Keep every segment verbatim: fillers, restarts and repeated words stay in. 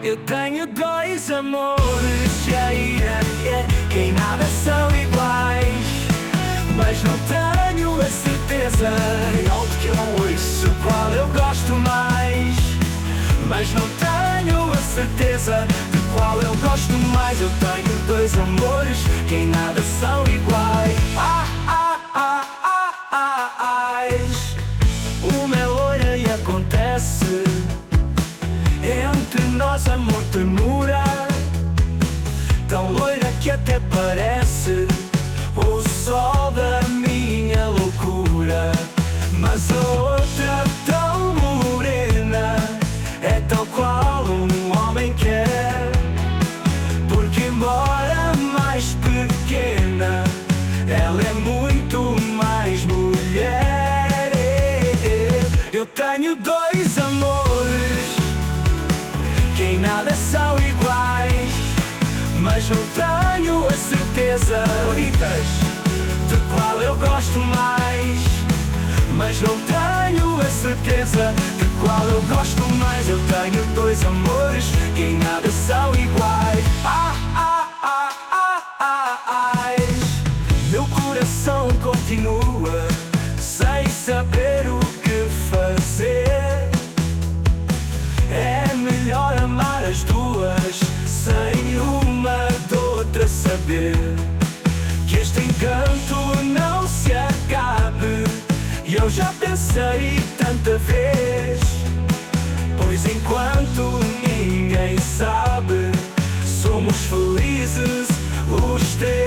Eu tenho dois amores, yeah, yeah, yeah, que em nada são iguais, mas não tenho a certeza onde que eu ouço qual eu gosto mais. Mas não tenho a certeza de qual eu gosto mais. Eu tenho dois amores que em nada são iguais. Ah, ah, ah, ah, ah, ais. Uma é loira e acontece entre nós amor, ternura, tão loira que até parece o sol da minha loucura. Mas a outra tão morena é tal qual um homem quer, porque embora mais pequena, ela é muito mais mulher. Eu tenho dois amores que em nada são iguais, mas não tenho a certeza de qual eu gosto mais. Mas não tenho a certeza de qual eu gosto mais. Eu tenho dois amores que em nada são iguais. Ah, ah, ah, ah, ah, ais. Meu coração continua sem saber o que fazer. É melhor amar as duas sem uma de outra saber que este encanto não se acabe. E eu já pensei tanta vez, pois enquanto ninguém sabe, somos felizes os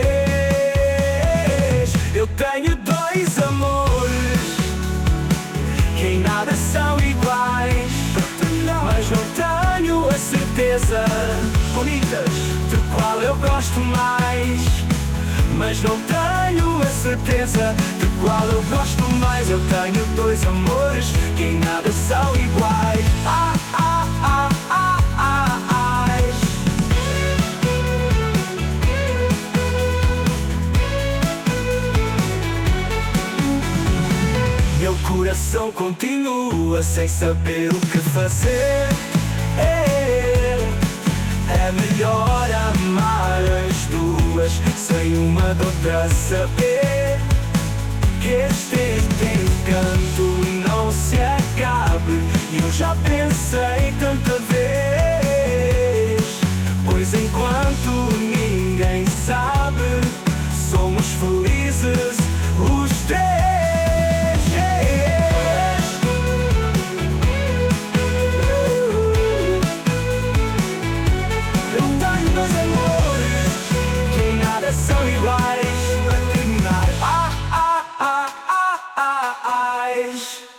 três. Eu tenho dois amores que em nada são iguais, mas não tenho a certeza, bonitas, de qual eu gosto mais. Mas não tenho a certeza de qual eu gosto mais. Eu tenho dois amores que em nada são iguais. Ah, ah, ah, ah, ah, ais. Meu coração continua sem saber o que fazer. É melhor amar as duas sem uma de outra saber que este encanto não se acabe. E eu já pensei tanta vez, pois enquanto ninguém sabe, somos felizes os três. São iguais a terminar. Ah, ah, ah, ah, ah, ais.